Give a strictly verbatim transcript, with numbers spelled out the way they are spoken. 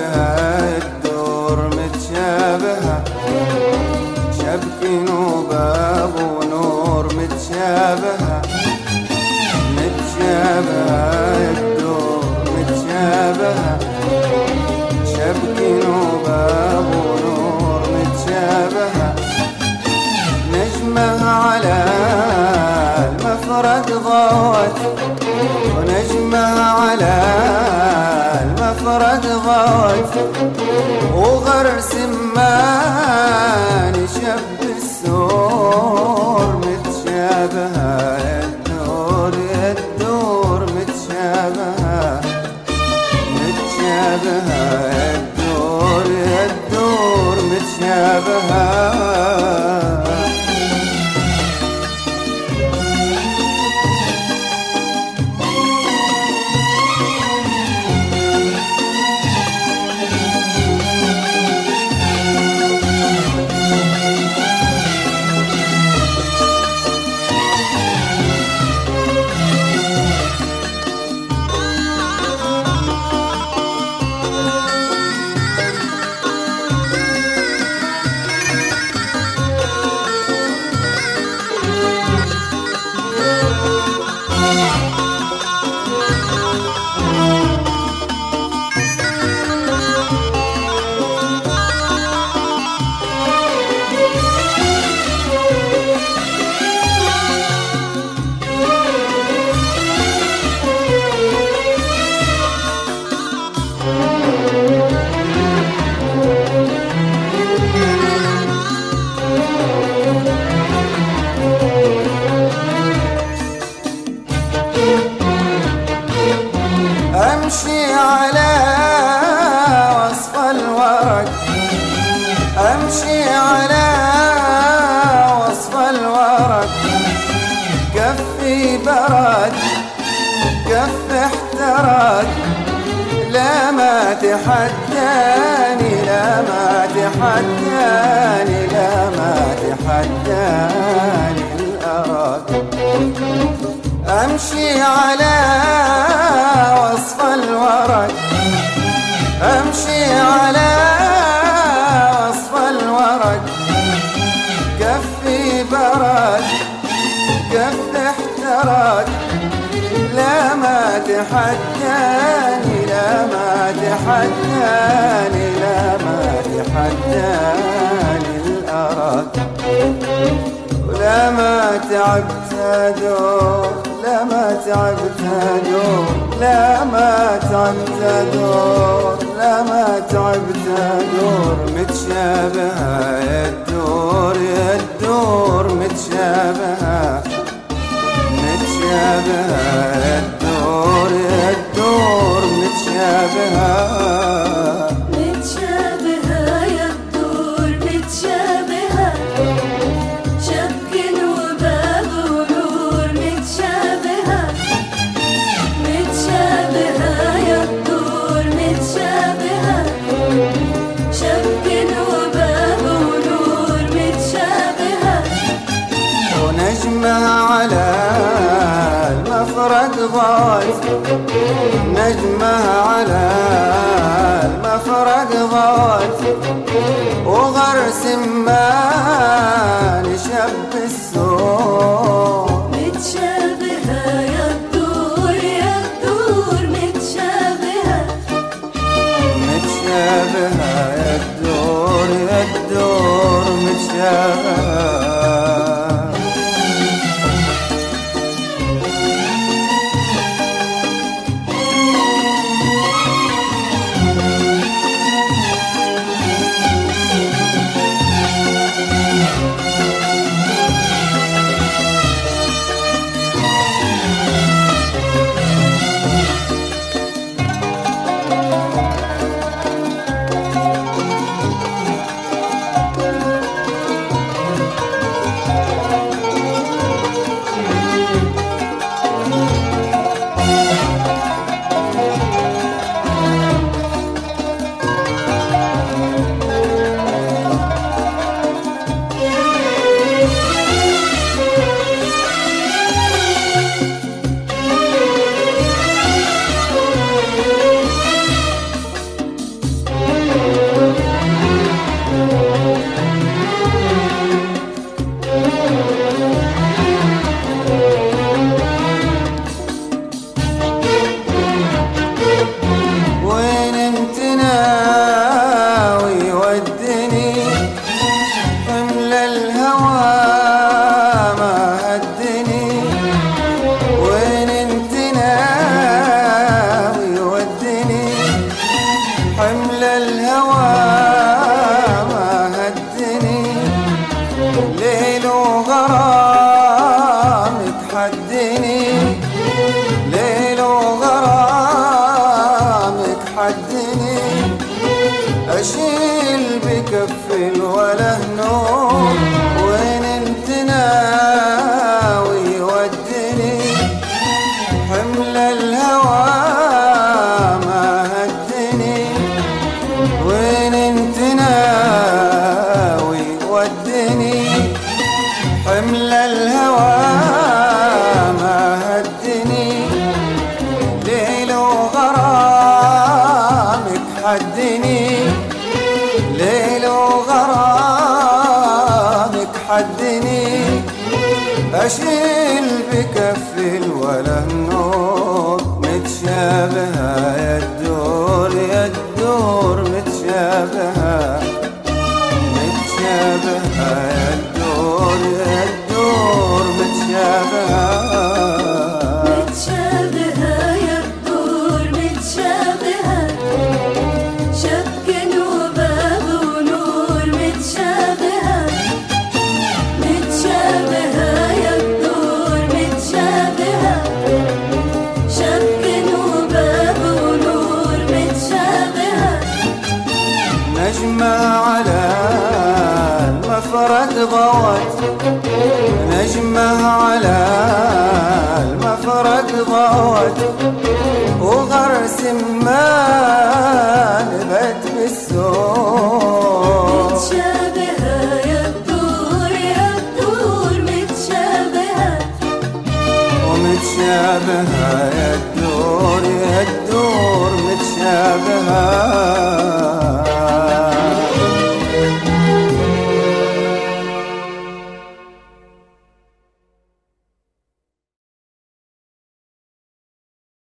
متشابهة الدور متشابهة، شبك وباب ونور متشابهة متشابهة الدور متشابهة، شبك وباب ونور متشابهة، نجمها على المفرق ضوت ونجمها على المفرق ضوت، وغرس ما نشب السور متشابهة الدور الدور متشابهة متشابهة الدور الدور متشابهة. أمشي على وصف الورق، أمشي على وصف الورق، كفي برد كف احترق، لا ما تحداني لا ما تحداني لا ما تحداني الأرق. أمشي على وصف الورق، أمشي على وصف الورق، كفي برد كف احترق، لا ما تحداني لا ما تحداني لا ما تحداني الأرق، ولا ما تعبت أدور لا ما تعبت أدور لا ما تعبت أدور لا ما تعبت أدور، متشابهة الدور الدور متشابهة متشابهة الدور الدور متشابهة متشابهة يا الدور متشابهة، شبك وباب ونور متشابهة متشابهة يا الدور متشابهة، شبك وباب ونور متشابهة، ونجمها على المفرق ضوت نجمها على المفرق ضوت، وغرس ما نشب السور متشابهة يا الدور يا الدور متشابهة متشابهة يا الدور يا الدور متشابهة. أشيل بكف وله نور وين انت ناوي ودني حمل الهوى ما هدني وين انت ناوي ودني حمل الهوى ما هدني ليل وغرامك حدني ليل وغرامك حدني أشيل بكف ولا النور متشابهة يا الدور يا الدور متشابهة متشابهة يا الدور يا الدور متشابهة متشابهة يا الدور متشابهة شبك وباب ونور متشابهة متشابهة يا الدور متشابهة شبك وباب ونور متشابهة نجمة على المفرق ضوت نجمة على